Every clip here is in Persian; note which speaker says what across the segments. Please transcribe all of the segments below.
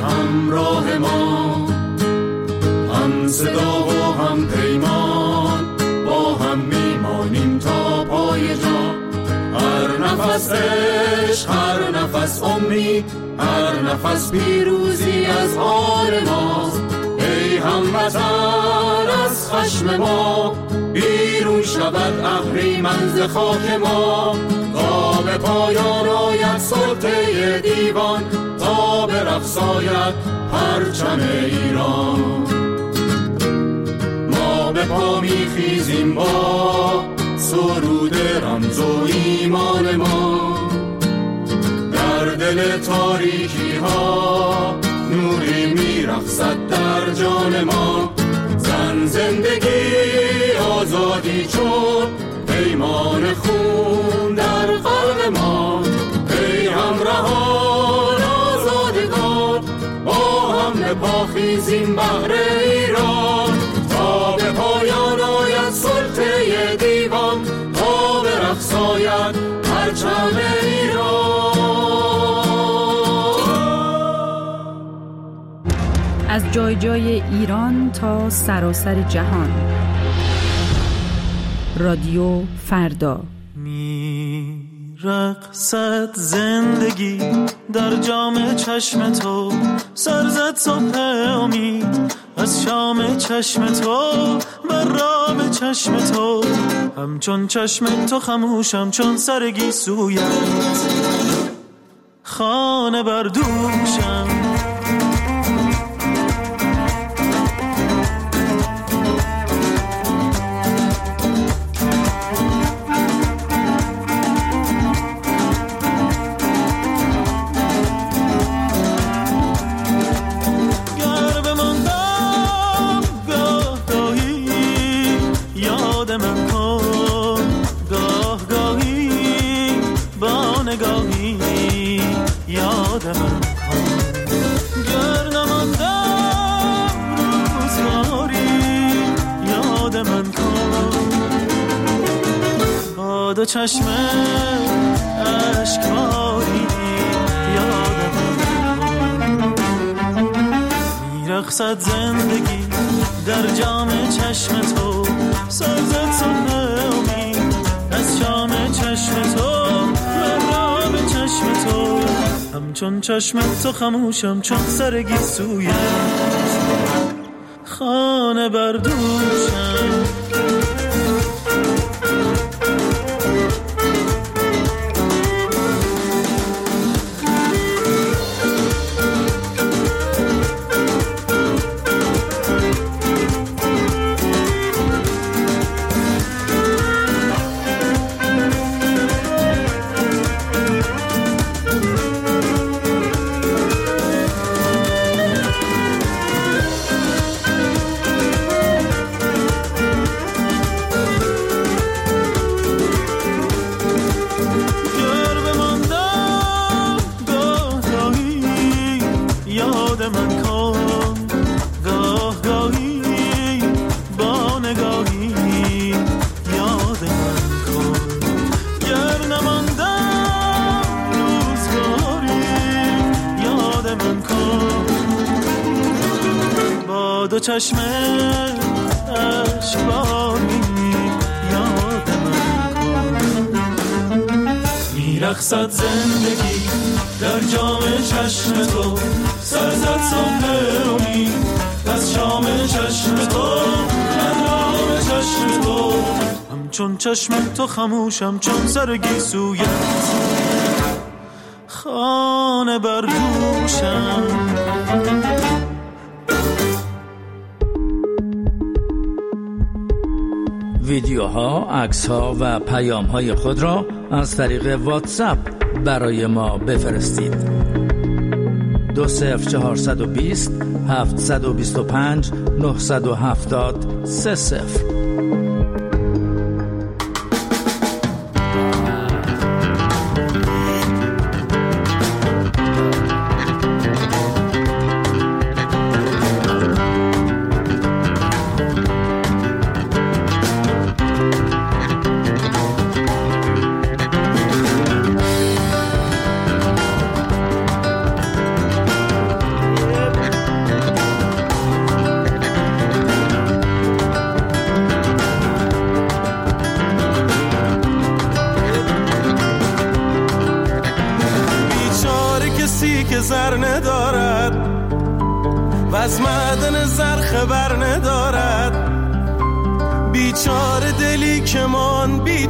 Speaker 1: همراه ما، هم صدا و هم پیمان، با هم میمانیم تا پای جان. هر نفس عشق، هر نفس امید، هر نفس پیروزی از آن ماست. ای هموطن از خشم ما، بیرون شود اهریمن ز خاک ما. تا به پایان آید سلطه دیوان، تا به رقص آید پرچم ایران. ما به پا میخیزیم با سرود رمز و ایمان ما. در دل تاریکی ها نوری میرقصد در جان ما. زن زندگی آزادی چون پیمان خون در قلب ما. ای همراهان آزادگان، با هم به پا خیزیم بهر ایران. تا به پایان آید سلطه دیوان، تا به رقص آید پرچم ایران.
Speaker 2: از جای جای ایران تا سراسر جهان. رادیو فردا.
Speaker 3: رقصد زندگی در جام چشم تو، سرزد صبح امید از شام چشم تو، بر رام چشم تو. همچون چشم تو خموشم چون سرگی سویت، خانه بردوشم. دو چشم اشکباری یادم میرقصد زندگی در جام چشم تو، سرزد صبح امید از شام چشم تو، مرام چشم تو. همچون چشم تو خموشم چون سرگی سویت، خانه بردوشم. دو چشم اشکباری یادم میرقصد زندگی در جام چشم تو، سرزد صبح امید از شام چشم تو، مرام چشم تو. همچون چشم تو خموشم چون سرگی سویت، خانه بردوشم.
Speaker 4: ویدیوها، عکس‌ها و پیام‌های خود را از طریق واتساپ برای ما بفرستید. 20420 725 970 30.
Speaker 3: از معدن زر خبر ندارد، بیچاره دلی که من بی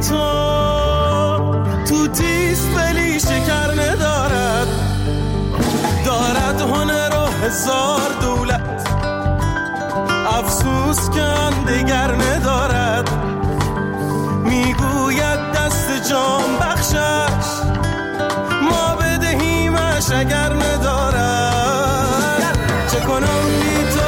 Speaker 3: تو تیز ولی شکر ندارد، دارد هنر و هزار دولت، افسوس که آن دگر ندارد، میگوید دست جان بخشش ما بدهیمش اگر ندارد. چه کنم بی تو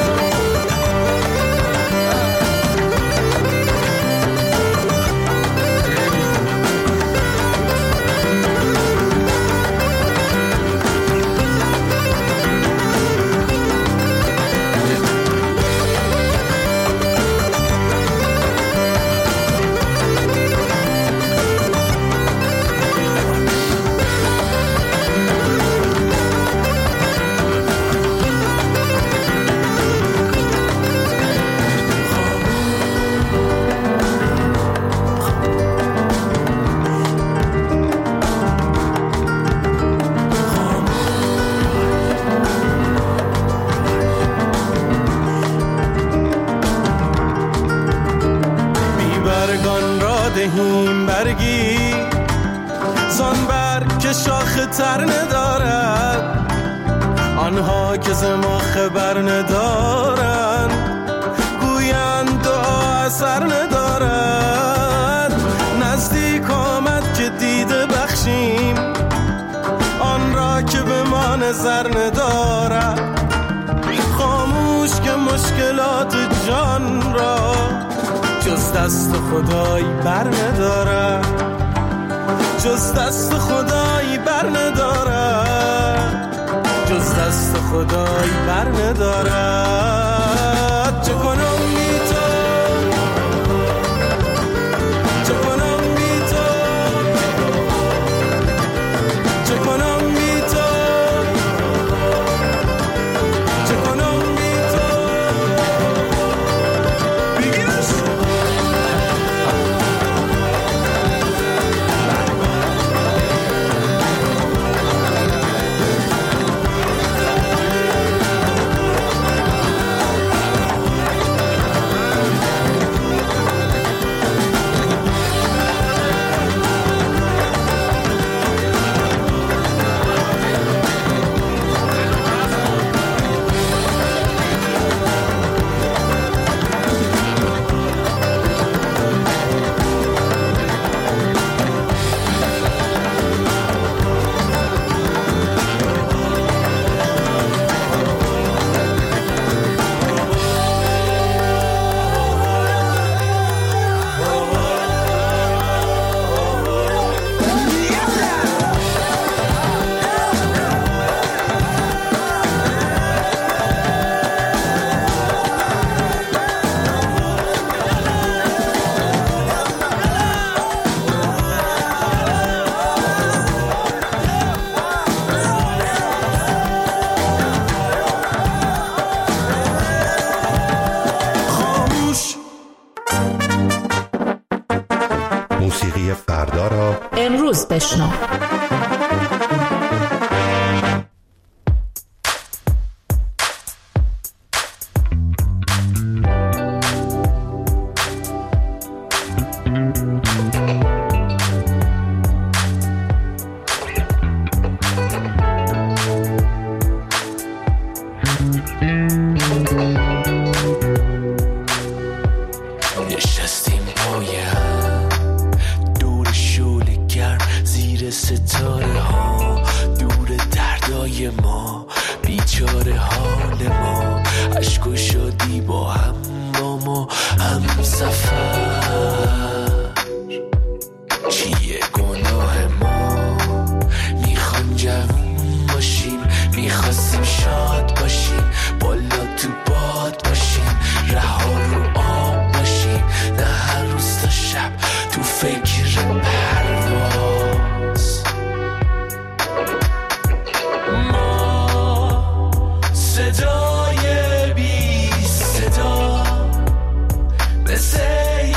Speaker 3: دهیم برگی زان برگ که شاخه تر ندارد، آنها که ز ما خبر ندارند گویند دعا اثر ندارد. نزدیک آمد که دیده بخشیم آن را که به ما نظر ندارد، خاموش که مشکلات جان را جز دست خدای بر ندارد، جز دست خدای بر ندارد، جز دست خدای بر ندارد. چه کنم بی تو، چه کنم بی تو، چه کنم بی تو، چه کنم بی تو. بگیرش
Speaker 5: موسیقی فردا را
Speaker 2: امروز بشنو.
Speaker 6: ستاره ها دور دردای ما، بیچاره حال ما، عشق و شادی با هم با ما هم سفر. چیه گناه ما؟ میخوام جوون باشیم، میخواستیم شاد باشیم، بالا تو باد باشیم، رها رو آب باشیم، نه هر روز تا شب تو فکر پرواز. ما صدای بی صدا مثل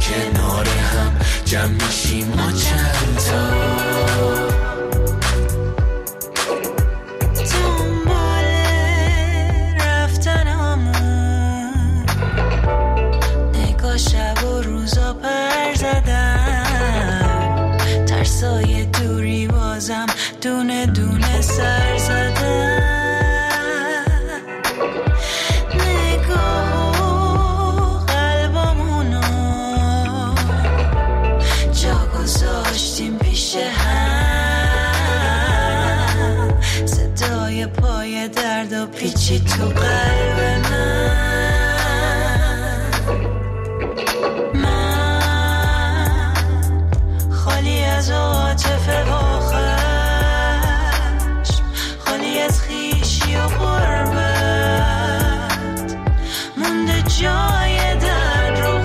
Speaker 6: کنار هم جمع میشیم ما چند تا.
Speaker 5: شب و روزا پر زدن ترسای دوری بازم دونه دونه سر زدن. نگاه و قلبامونو جا گذاشتیم پیش هم، صدای پای درد و پیچی تو قلب من. خالی از عاطفه و خشم، خالی از خویشی و غربت، مونده جای درد رو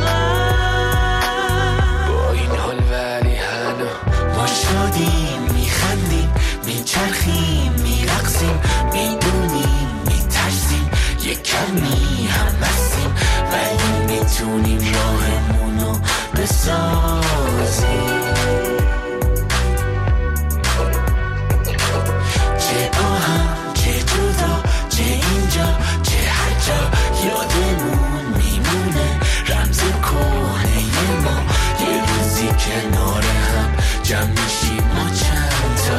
Speaker 5: غم.
Speaker 6: با این حال ولی هنو ما شادیم، میخندیم، میچرخیم، میرقصیم، میدونیم، میترسیم، یک کمی هم بستیم، ولی میتونیم راهمونو بسازیم. چه با هم، چه جدا، چه اینجا، چه هر جا، یادمون میمونه رمز کهنه ما. یه روزی کنار هم جمع میشیم ما چند تا.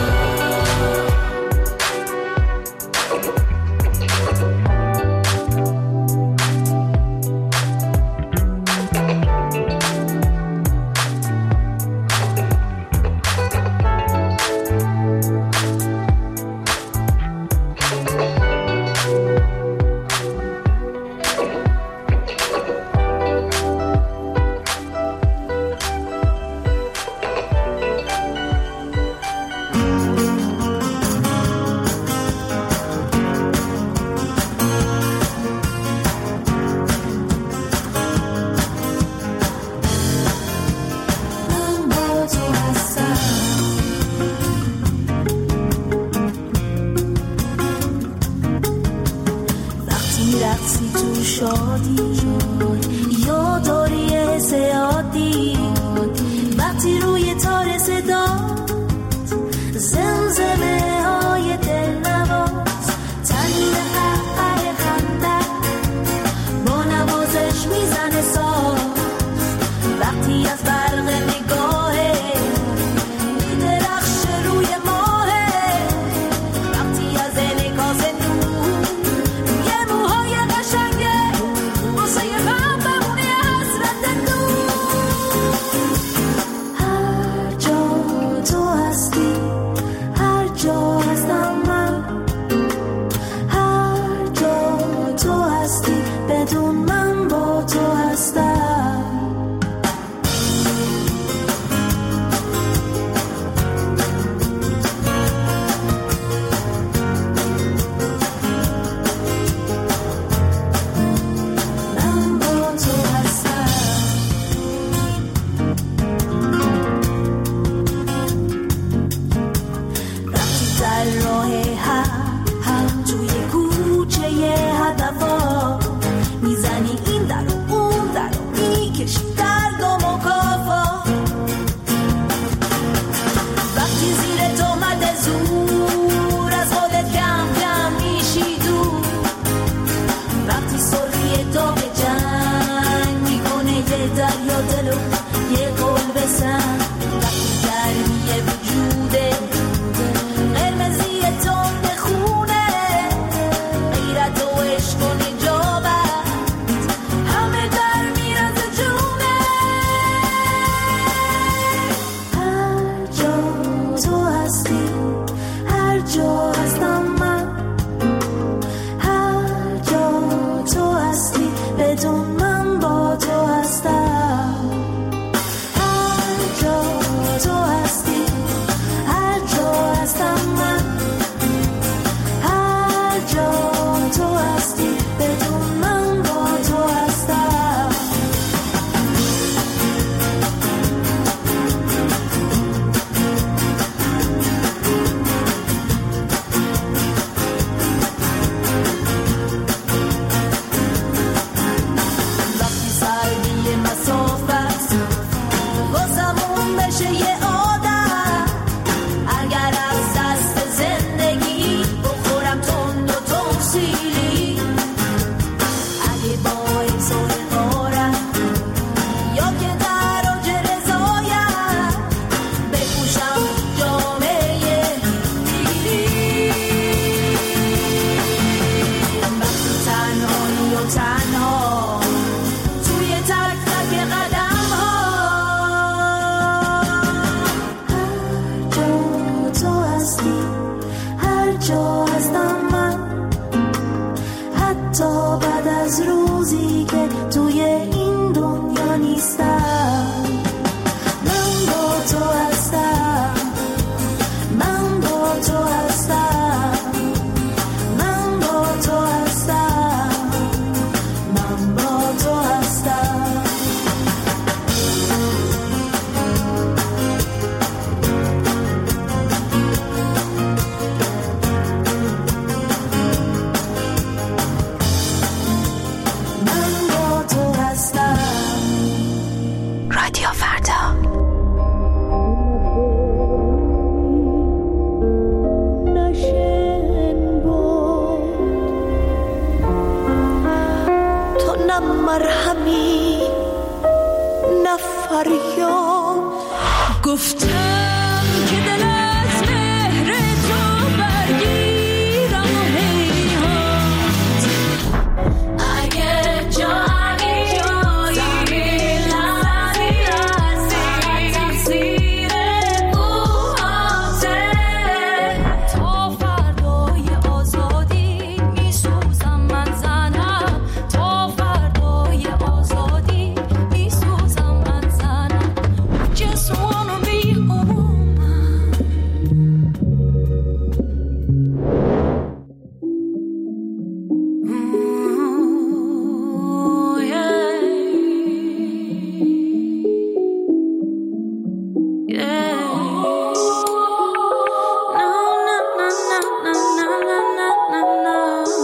Speaker 5: رادیو فردا.
Speaker 7: تو نه مرهمی نه فریاد، گفتم که دل از مهر تو برگیرم و هیهات. اگه جایی زمین لرزی تقصیر موهاته، تا فردای آزادی میسوزم من زنم، تا فردای آزادی میسوزم من زنم. Just wanna be a woman. Ooh, yeah. Yeah. No, no, no, no, no, no, no, no,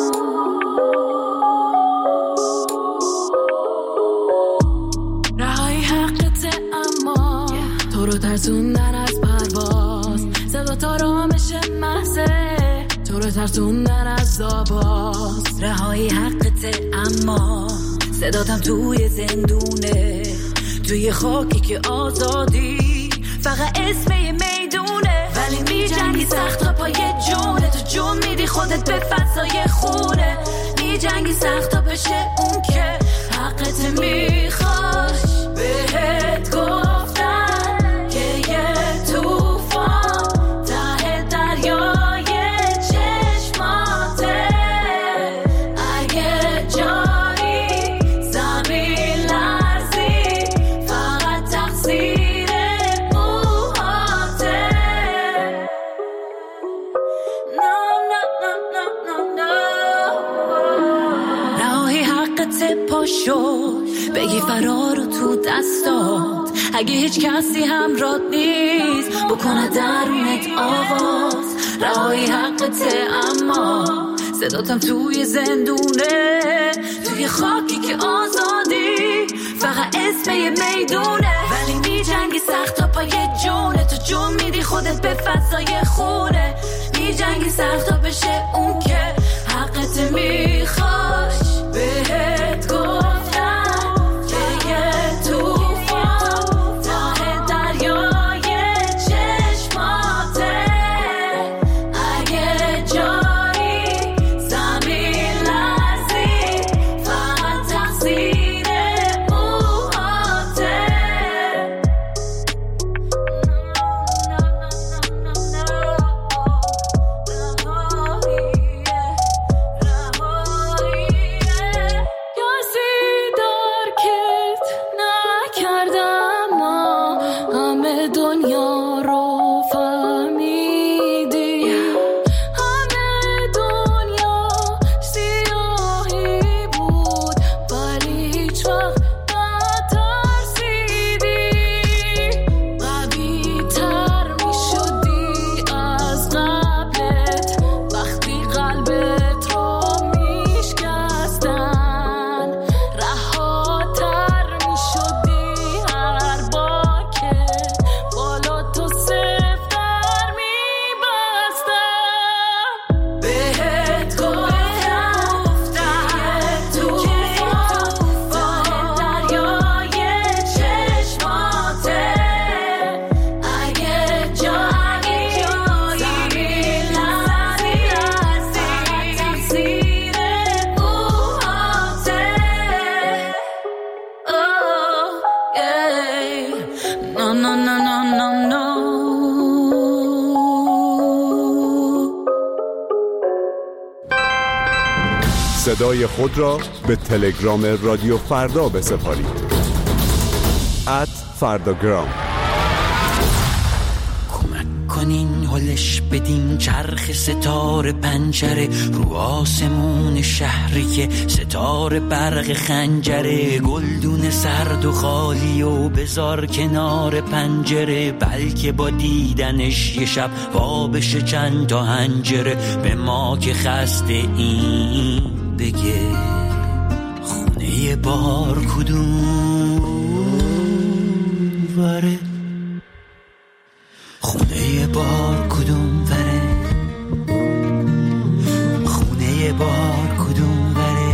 Speaker 7: no. رهایی حقته اما تو رو ترسوندن از پرواز، صدا تا رامش محضه تو رو ترسوندن از آواز. رهایی حقته اما صداتم توی زندونه، توی خاکی که آزادی فقط اسم یه میدونه. ولی میجنگی سخت تا پای جونه، تو جون میدی خودت به فضای خونه. میجنگی سخت تا بشه اون که حقت میخواش. بهت گفتن که یه توفان ته دریای چشماته. اگه جایی زمین لرزی فقط تقصیر موهاته. No, no, no, no, no, no. رهایی حقت پاشو بگی فرار رو تو دستات. اگه هیچ کسی همراهت نیست بکنه درونت آواز. رهایی حقته اما صداتم توی زندونه، توی خاکی که آزادی فقط اسم یه میدونه. ولی میجنگی سخت تا پای جونه، تو جون میدی خودت به فضای خونه. میجنگی سخت تا بشه اون که حقت میخواش. بهت گفتم که یه توفان ته دریای چشماته. اگه جایی زمین لرزی فقط تقصیر موهاته. کسی درکت نکردم، ما همه دنیا رو فهمیدی. همه دنیا سیاهی بود ولی هیچ وقت نترسیدی. قوی تر می شدی از قبلت وقتی قلبت رو می شکستن. رهاتر می شدی هر بار که بالا تو سفتر می بستن. بهت گفتم تو توفان دریای چشماته. اگه جایی زمین لرزی تقصیر موهاته. Oh, yeah. No, no, no, no, no, no.
Speaker 8: صدای خود را به تلگرام رادیو فردا بسپارید. @فرداگرام.
Speaker 6: کمک کنین هلش بدین چرخ ستاره پنجره رو آسمون شهری که ستاره برق خنجره. گلدون سرد و خالی و بذار کنار پنجره، بلکه با دیدنش یه شب وا بشه چند تا هنجره. به ما که خسته این بگه خونه بار کدوم وره خونه بار کدوم وره خونه بار کدوم وره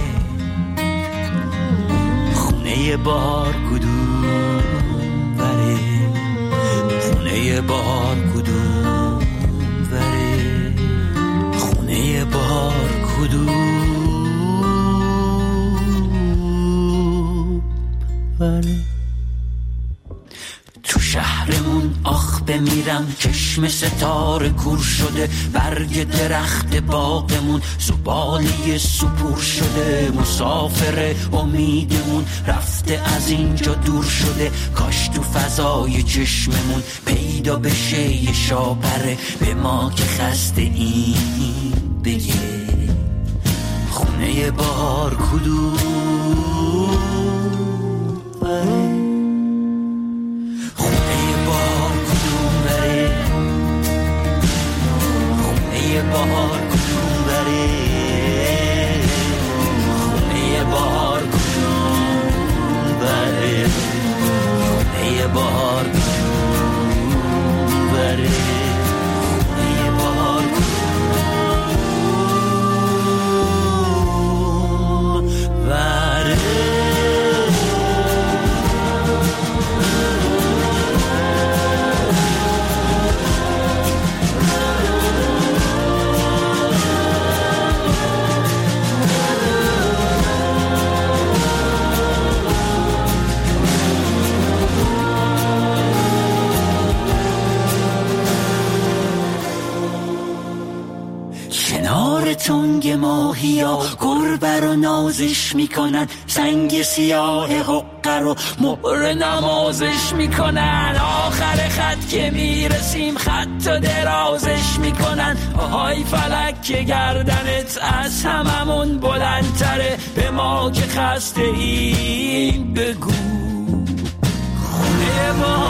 Speaker 6: خونه بار کدوم وره خونه بار کدوم وره خونه بار کدوم وره تو شهرمون آخ بمیرم چشم ستاره کور شده برگ درخت باغمون زباله سپور شده مسافر امیدمون رفته از اینجا دور شده کاش تو فضای چشممون پیدا بشه یه شاپره به ما که خسته این بگه خونه بار کدوم وره بهار کدوم بره خونه بهار کدوم بره خونه بهار کدوم بره خونه بهار کدوم بره تنگ ماهیا گربه رو نازش میکنن سنگ سیاه حقه رو مهر نمازش میکنن آخر خط که میرسیم خط و درازش میکنن آهای فلک که گردنت از هممون بلندتره به ما که خسته ایم بگو خونه ما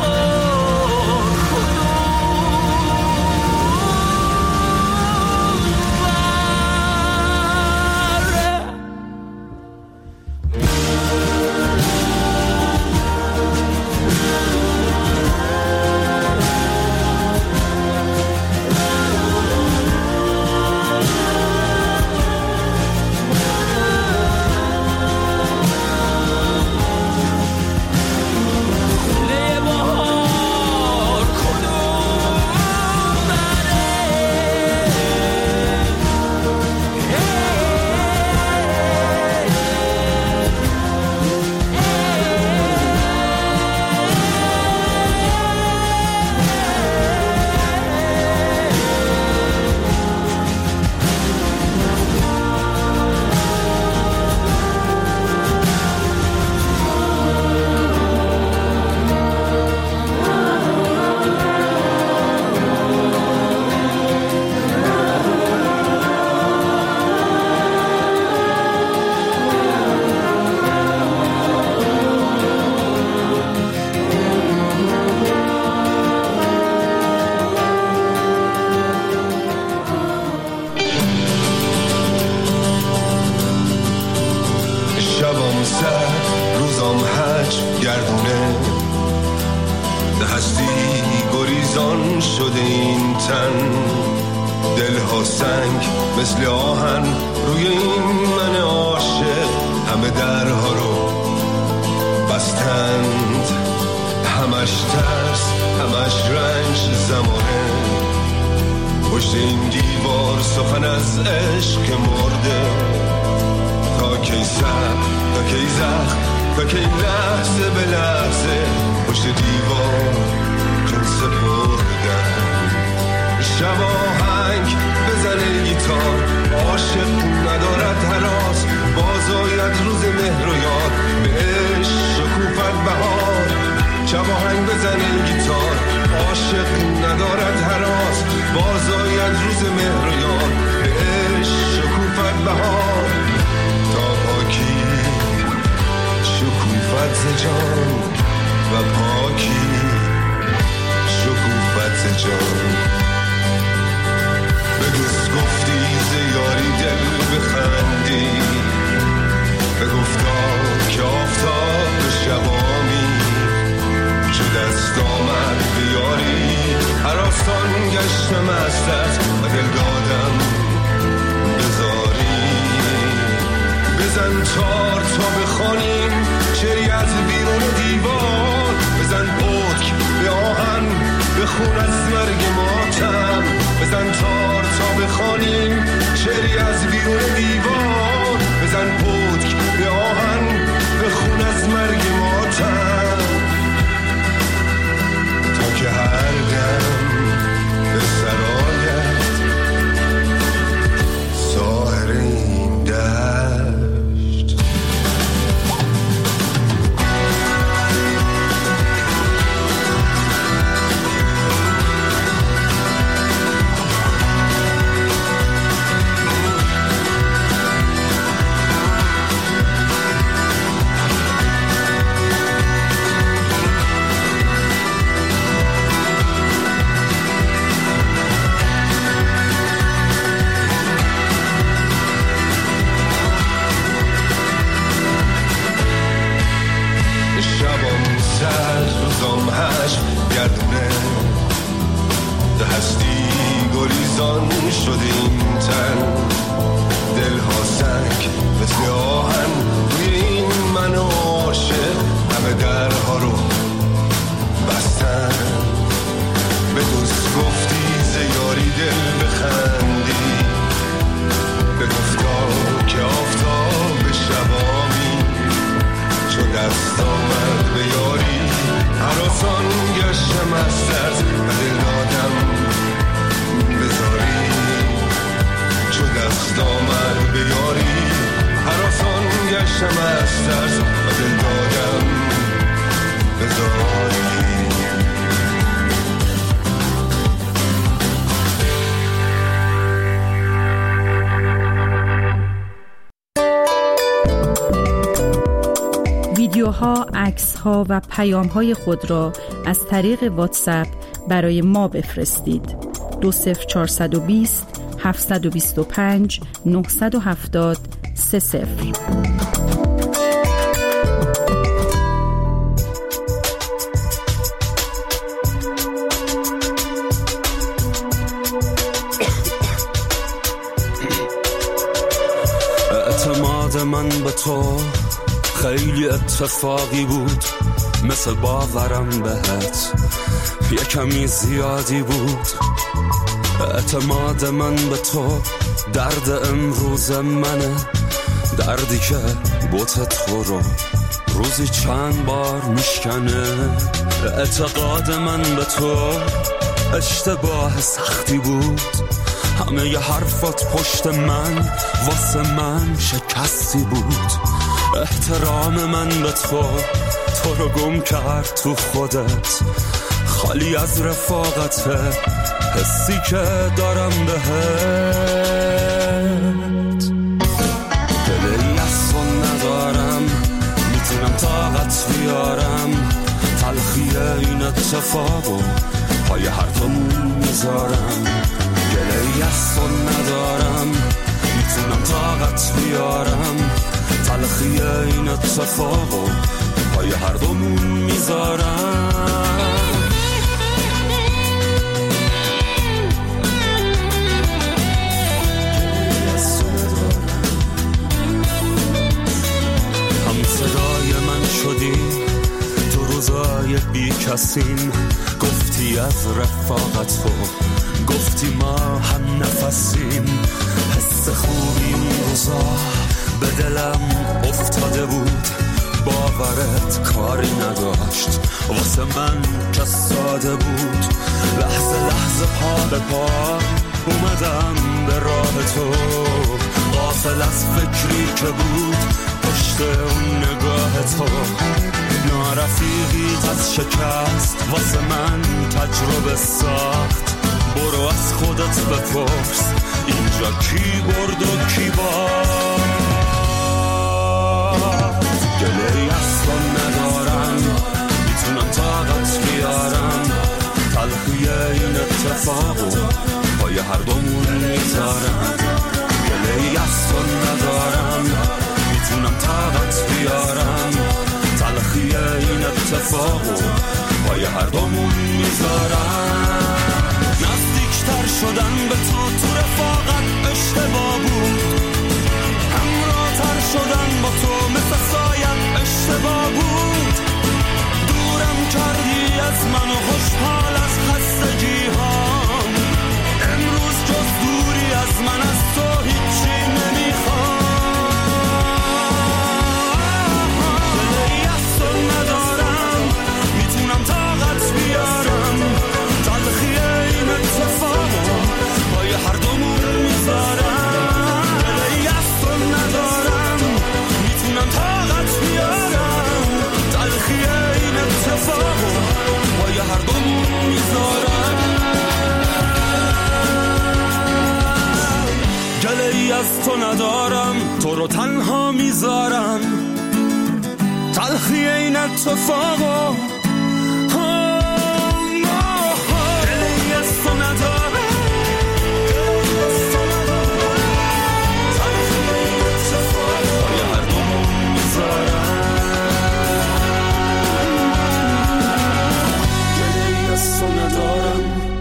Speaker 9: به گفتا که آفتاب شبامی شد از دست آمد بیاری هراسان گشتم از دست و دل دادم بذاری بزن تار تا بخوانیم شعری از بیرون دیوار بزن پتک به آهن بخون از مرگ ماتم بزن تار تا بخوانیم شعری از بیرون دیوار بزن پتک به آهن بخون از مرگ ماتم تا که هر دم به سرایت ساحر این دشت گردونه به هستی گریزان شدیم تن دلها سنگ مثل آهن روی این من عاشق همه درها رو بستن به دوست گفتی زیاری دل بخندی به گفتا که آفتاب شبامی چو دست آمد به یاری هراسان گشتم از دست و دل دادم بذاری چو دست آمد به یاری هراسان گشتم از دست و دل دادم بذاری
Speaker 2: ویدیوها، عکس‌ها و پیام‌های خود را از طریق واتساپ برای ما بفرستید. 20420 725 970 30.
Speaker 10: اعتماد من به تو خیلی اتفاقی بود مثل باورم بهت یه کمی زیادی بود اعتماد من به تو درد امروز منه دردی که بوت تو رو روزی چند بار میشکنه اعتقاد من به تو اشتباه سختی بود همه ی حرفات پشت من واسه من شکستی بود احترام من به تو رو گم کرد تو خودت خالی از رفاقته حسی که دارم بهت دلی از تو ندارم میتونم طاقت بیارم تلخی این اتفاقو پای هر دومون میذارم گلی از تو ندارم میتونم طاقت بیارم تلخی این اتفاقو پای هر دومون میذارم هم صدای من شدی تو روزای بی کسیم گفتی از رفاقت تو گفتی ما هم نفسیم حس خوبی اون روزا به دلم افتاده بود باورت کاری نداشت واسه من که ساده بود لحظه لحظه پا به پا اومدم به راه تو غافل از فکری که بود پشت اون نگاه تو نارفیقیت از شکست واسه من تجربه ساخت برو از خودت بپرس اینجا کی برد و کی باخت گله‌ای اصلا ندارم میتونم طاقت بیارم تلخی این اتفاقو پای هر دومون میذارم گله‌ای اصلا ندارم میتونم طاقت بیارم تلخی این اتفاقو پای هر هر دومون میذارم. نزدیکتر شدن به تو رفاقت اشتباه بود، همراه‌تر شدن با تو مثل سایت اشتباه بود. دورم کردی از من و خوشحال از خستگی‌هام، امروز جز دوری از من از تو هیچی نمیخوام. دلی از تو ندارم، میتونم طاقت بیارم، تلخی این اتفاقا پای هر دومون میذارم. دلی از تو ندارم، میتونم طاقت بیارم، تلخی این اتفاقا پای هر دومون میذارم. گله‌ای از تو ندارم، تو رو تنها میذارم، تلخی این اتفاقا. گله‌ای از تو ندارم، تلخی این اتفاقا پای هر دومون میذارم. گله‌ای از تو ندارم.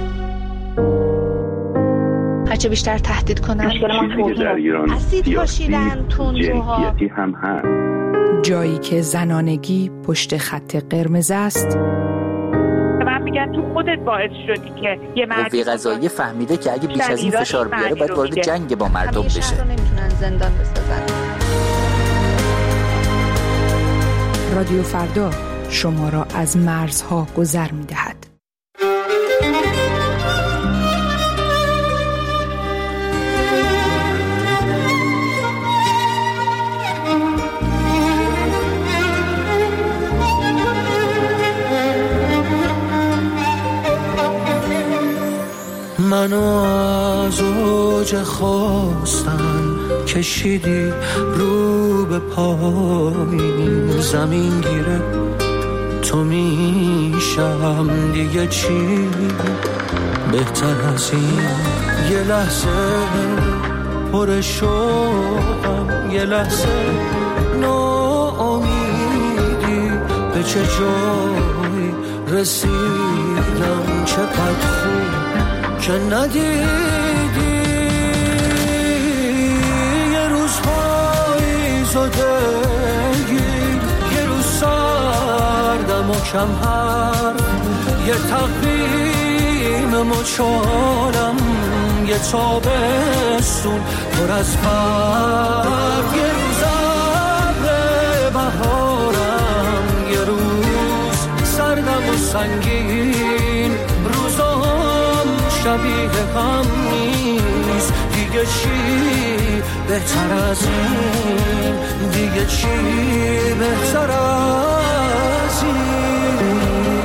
Speaker 11: هرچه بیشتر تهدید کنن
Speaker 12: اسید پاشیدن تندروها
Speaker 13: هم هست.
Speaker 2: جایی که زنانگی پشت خط قرمز است.
Speaker 12: من میگن تو خودت باعث شدی که یه
Speaker 14: قوه قضاییه فهمیده که اگه بیش از این فشار بیاره باید وارد جنگ با مردم بشه.
Speaker 11: نمیتونن زندان بسازن.
Speaker 2: رادیو فردا شما را از مرزها گذر می‌دهد.
Speaker 3: منو از اوج خواستن کشیدی رو به پایین، زمین گیره تو میشم دیگه چی بهتر از این. یه لحظه پر شوقم، یه لحظه ناامیدی، به چه جایی رسیدم، چقدر خوب که ندیدی. یه روز پاییزو دگیر، یه روز سردم و کم حرف، یه تقویم مچالم، یه تابستون پر از برف، یه روز ابر بهارم، یه روز سردم و سنگین. شبیه هم نیست دیگه، چی بهتر از این، دیگه چی بهتر از این.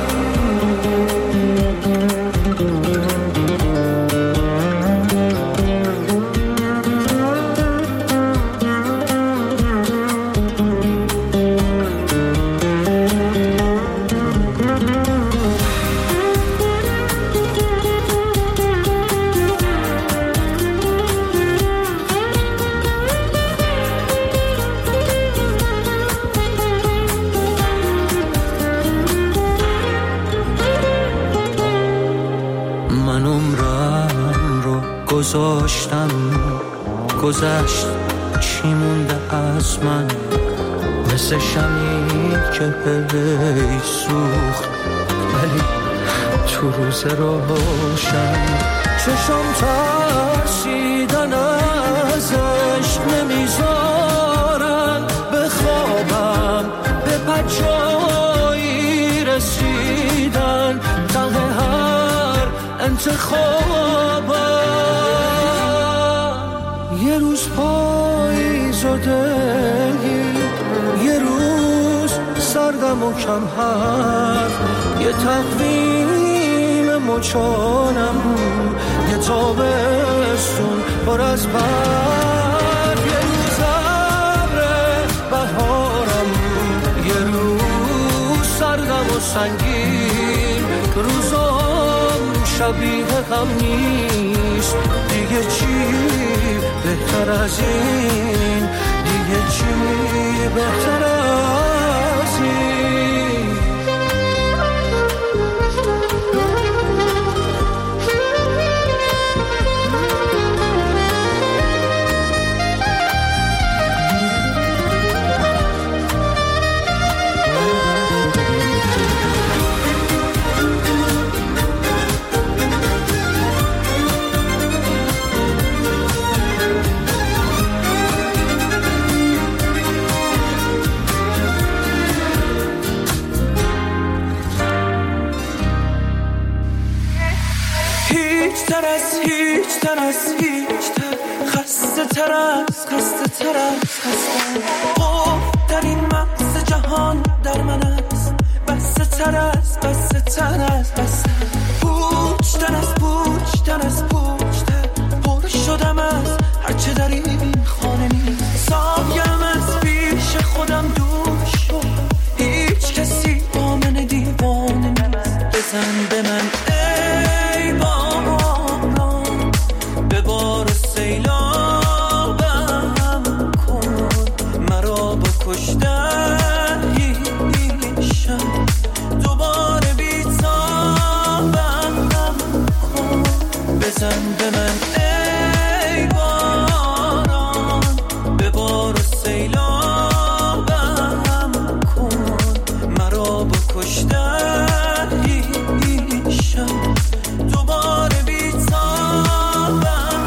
Speaker 3: گذشت چی مونده از من، مثل شمعی که هی سوخت ولی تو روز روشن. چشم ترسیدن از عشق نمیذارن بخوابم، به پجایی رسیدن ته هر انتخابم. یه روز پاییزو دگیر، یه روز سردم و کم حرف، یه تقویم مچالم، یه تابستون پر از برف، یه روز ابر بهارم، یه روز سردم و سنگین. روزام شبیه هم نیست دیگه، چی بهتر از این، دیگه چی بهتر از این. هیچ تر از خسته تر از در این مغز جهان در من است، بسته تر از پوچتر از پر شدم از هرچه در این خانه نیست. سایم از پیش خودم دور شد، هیچ کسی با من دیوانه نیست. بزن به من ای باران، ببار و سیلابم کن، مرا با کشتن هیشم دوباره بیتابم کن. بزن به من ای باران، ببار و سیلابم کن، مرا با کشتن هیشم دوباره بیتابم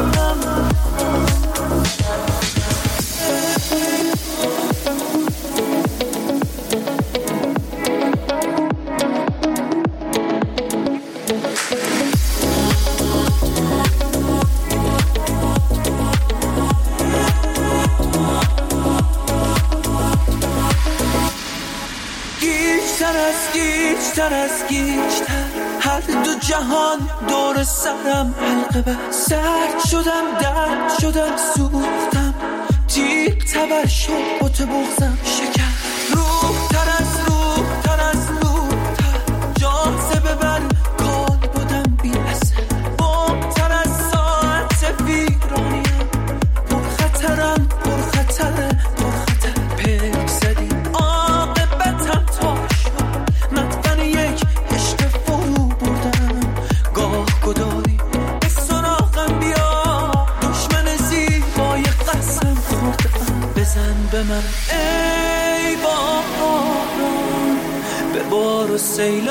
Speaker 3: گیجتر هر دو جهان دور سرم حلقه بست. سرد شدم، درد شدم، سوختم، تیغ تبر شد، بت بغزم شکر. روح تر از جاذبه بر کار بودم بی اثر. بمتر از ساعت ویرانیم، پرخطرم، پرخطر پک زدی عاقبتم تا گداری به سراغم بیا، دشمن زیبای قسم خوردم. بزن به من ای باران، ببار و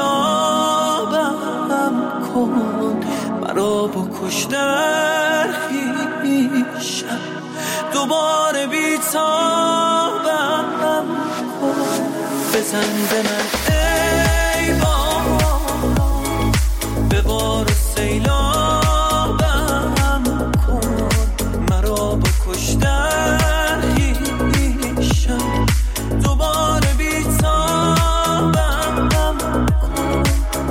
Speaker 3: سیلابم کن، مرا با کشتن هیشم دوباره بیتابم کن. بزن به من ای باران، ببار سیلابم کن، مرا با کشتن هیشم دوباره بیتابم کن.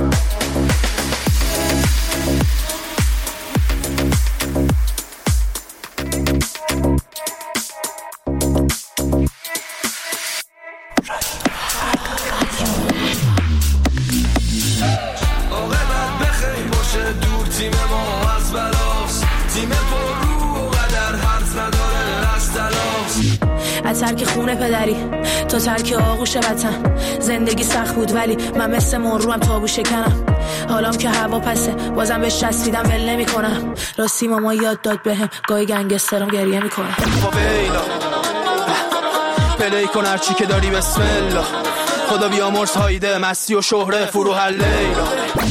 Speaker 7: ترک خونه پدری تا ترک آغوش وطن. زندگی سخت بود ولی من مثل مروم تابو شکنم. حالام که هوا پسه بازم بهش چسبیدم ول نمی کنم. راستی ماما یاد داد بهم گاهی گنگسترم گریه میکنم.
Speaker 13: پلی کن هرچی که داری بسم الله. خدا بیامرز هایده مستی و شهره فروح لیلا.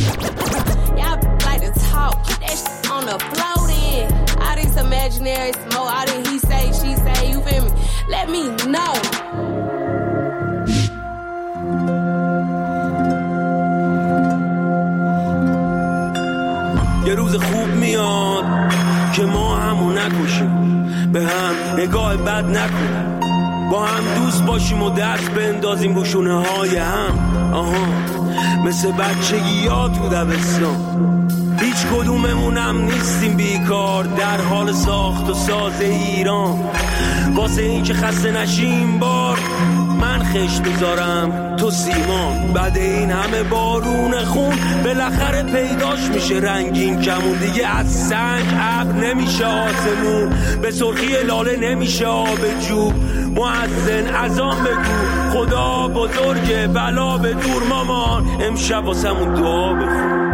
Speaker 13: Imaginary smoke, I didn't he say, she say, you feel me? Let me know.
Speaker 10: یه روز خوب میاد که ما همو نکشیم، به هم نگاه بد نکنیم، با هم دوست باشیم و دست بندازیم رو شونه های هم. مثل بچگی تو دبستان، هیچ کدوممونم نیستیم بیکار در حال ساخت و ساز ایران. واسه این که خسته نشیم بار من خشت بذارم تو سیمان. بعد این همه بارون خون بالاخره پیداش میشه رنگین کمون. دیگه از سنگ ابر نمیشه آسمون، به سرخی لاله نمیشه آب جوب. مؤذن اذان بگو خدا بزرگه بلا به دور مامان. امشب واسمون دعا بخون.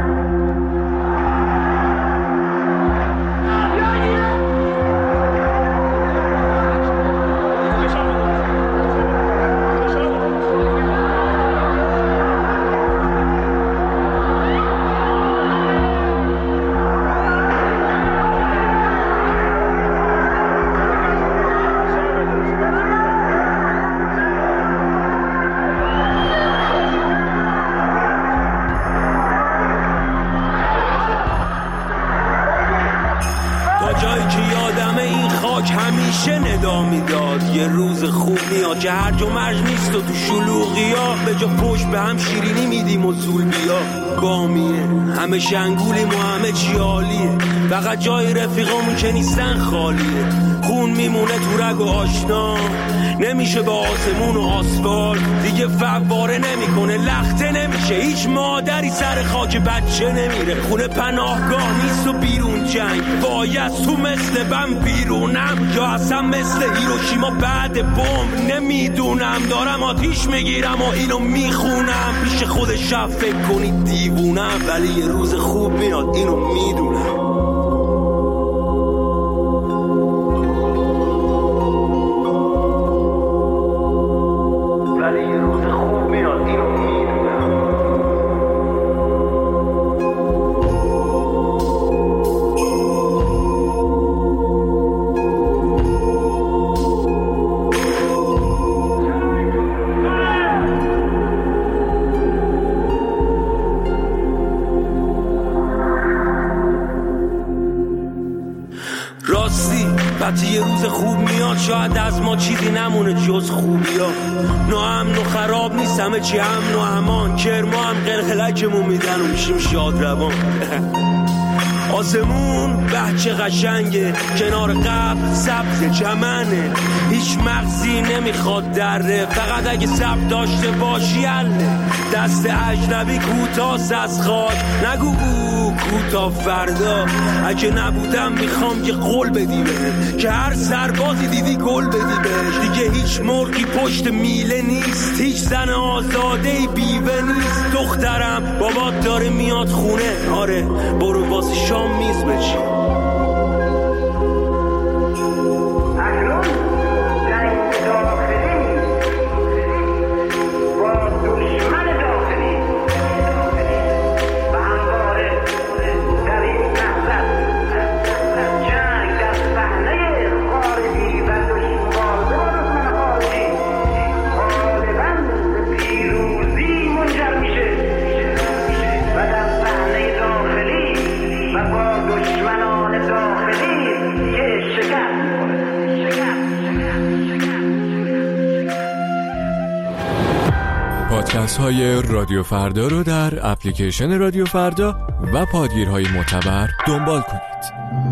Speaker 10: خاک همیشه ندا میداد یه روز خوب میاد که هرج و مرج نیست و تو شلوغیا به جا پشت به هم شیرینی میدیم و زول بیا بامیه همه شنگولیم و همه چی عالیه فقط جای رفیقامون که نیستن خالیه خون میمونه تو رگ و آشنا نمیشه با آسمون و آسفالت دیگه فواره نمیکنه لخته نمیشه هیچ مادری سر خاک بچه نمیره خونه پناهگاه نیست و بیرون جنگ باید تو مثل بم بیرونم یا اصلا مثل هیروشیما بعد بمب نمیدونم دارم آتیش میگیرم و اینو میخونم پیش خود شب فکر کنید دیوونم ولی یه روز خوب میاد اینو میدونم یه روز خوب میاد شاید از ما چیزی نمونه جز خوبیا ناامن و خراب نیست همه چی امن و امان کرما هم قلقلکمون میدن و میشیم شاد روان آسمون بچه قشنگه کنار قبل سبز چمنه هیچ مغزی نمیخواد دره فقط اگه سبز داشته باشی حله دست اجنبی کوتاست از خاک نگو کوتا فردا اگه نبودم میخوام که قول بدی بهت که هر سربازی دیدی گل بدی بهش دیگه هیچ مرغی پشت میله نیست هیچ زن آزاده‌ای بیوه نیست دخترم بابات داره میاد خونه آره برو واسه شام میز بچین
Speaker 15: پادکست های رادیو فردا رو در اپلیکیشن رادیو فردا و پادگیرهای معتبر دنبال کنید.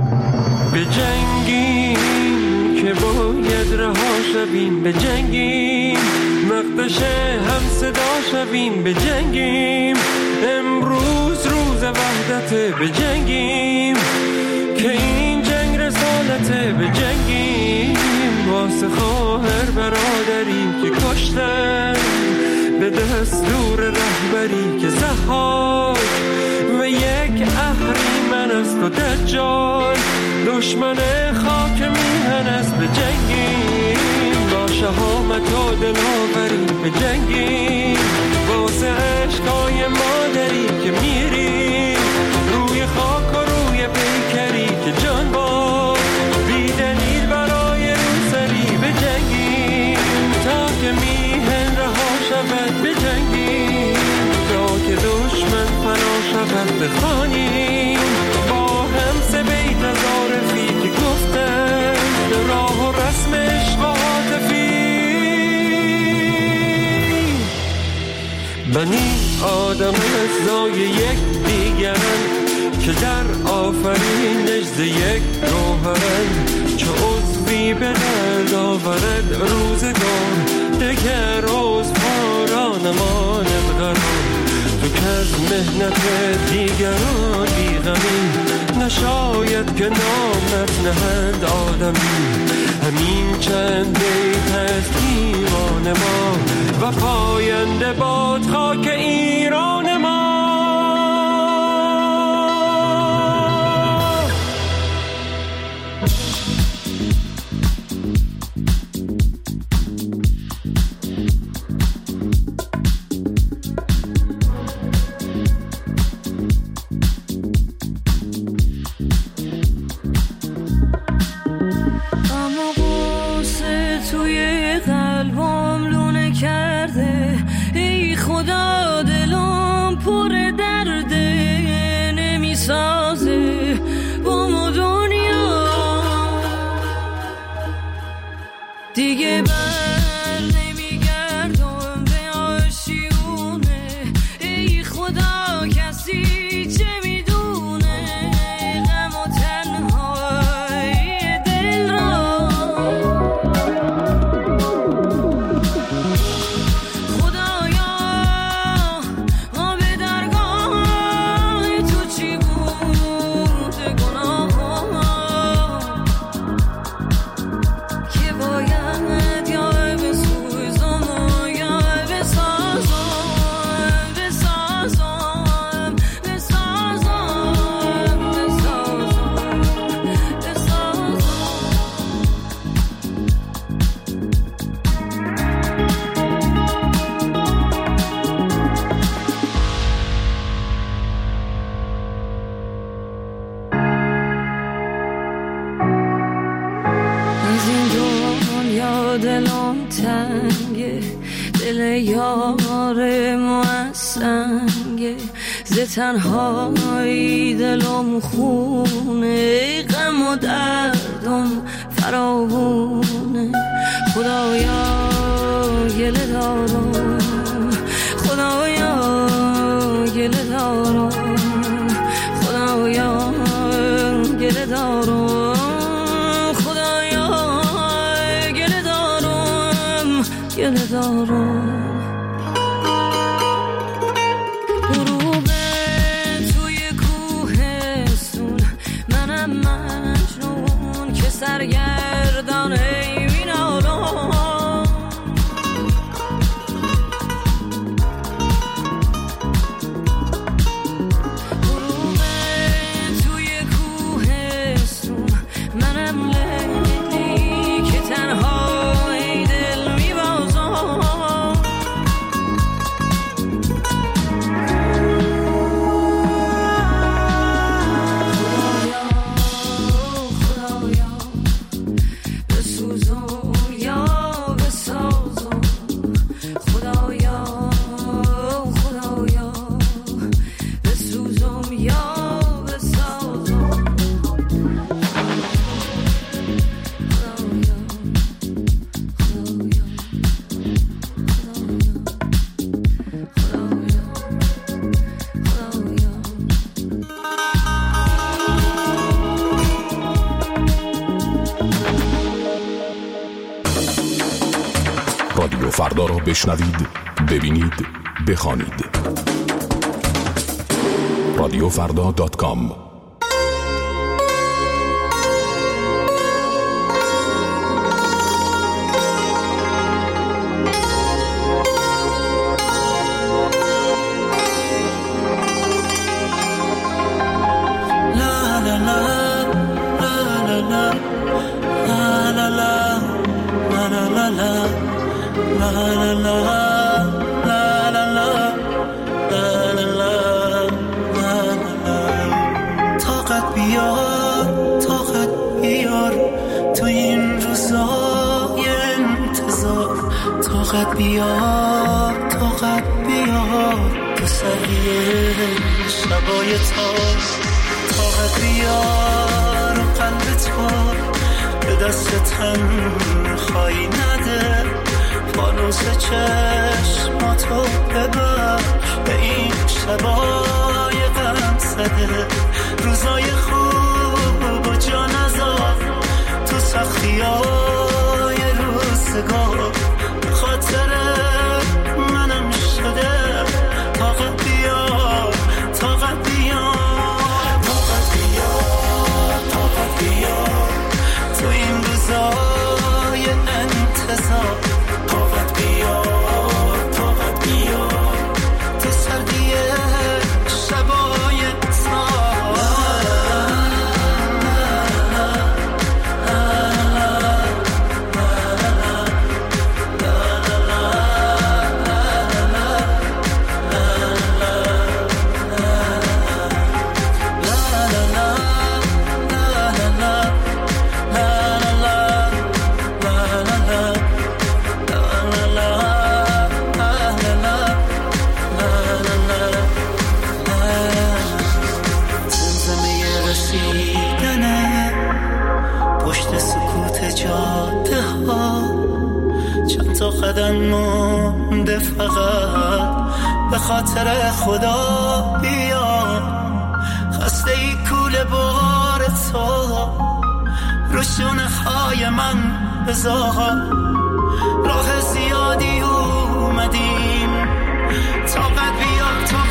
Speaker 16: بجنگیم که باید رها شویم بجنگیم مقدش هم صدا شویم بجنگیم امروز روز وحدت بجنگیم که این جنگ رسالته بجنگیم واسه خواهر برادری که کشتن به دستور رهبری که ضحاک و یک اهریمن است و دجال دشمن خاک میهن است بجنگیم با شهامت و دلاوری بجنگیم واسه عشقای مادری که میریم روی خاک و روی پیکری که جان با بی دلیل برای روسری بجنگیم تا که میهن رها شود بجنگیم تا که دشمن فنا شود بخوانیم با هم سه بیت از عارفی که گفتن راه و رسم عشق و عاطفی بنی آدم اجزای یک دیگرن که در آفرینش ز یک گوهرن چه عضوی به درد آورد روزگار دگر روز پارا نماند قرار تو که از مهنت دیگران بیغمی نشاید که نامت نهند آدمی همین چند بیت از ایمان ما و پاینده باد خاک ایران ما
Speaker 7: قلبم لونه کرده ای خدا دلم پر دیگه بر نمیگردم به آشیونه. ای خدا کسی چه میدونه غم و تنهای دل را. خدایا آب درگاه تو چی بود گناه که باید یا بسوزم و یا بسازم بسازم بسازم بسازم از این دنیا دلم تنگه، دل یار موسنگه، ز تنهایی دلم خونه، غم و دردم فراوونه. خدایا گله دارم، خدایا گله دارم، خدایا گله دارم، خدایا گله دارم، گله دارم. غروب توی کوهستون منم مجنون که سرگردان ای مینالم. غروب توی کوهستون منم لیلی که تنها ای دل میبازم. خدایا بسوزم یا بسازم، خدایا خدایا بسوزم یا بسازم.
Speaker 17: رادیو فردا را بشنوید، ببینید، بخوانید. radiofrda.com.
Speaker 3: طاقت بیار تو این روزای انتظار. طاقت بیار تو سریع شبای تار. طاقت بیار قلب تو به دست تنهایی نده. فانوس چشماتو ببر به این شبای غم زده. روزای خوب و جا نذار تو سختیای روزگار. به خاطر منم شده. طاقت بیار تو این روزای انتظار. طاقت بیار تو سردی شبای تار. تو قدم مونده فقط به خاطر خدا بیا خسته ای کوله بار تو رو شونه های من بذار راه زیادی اومدیم طاقت بیا تا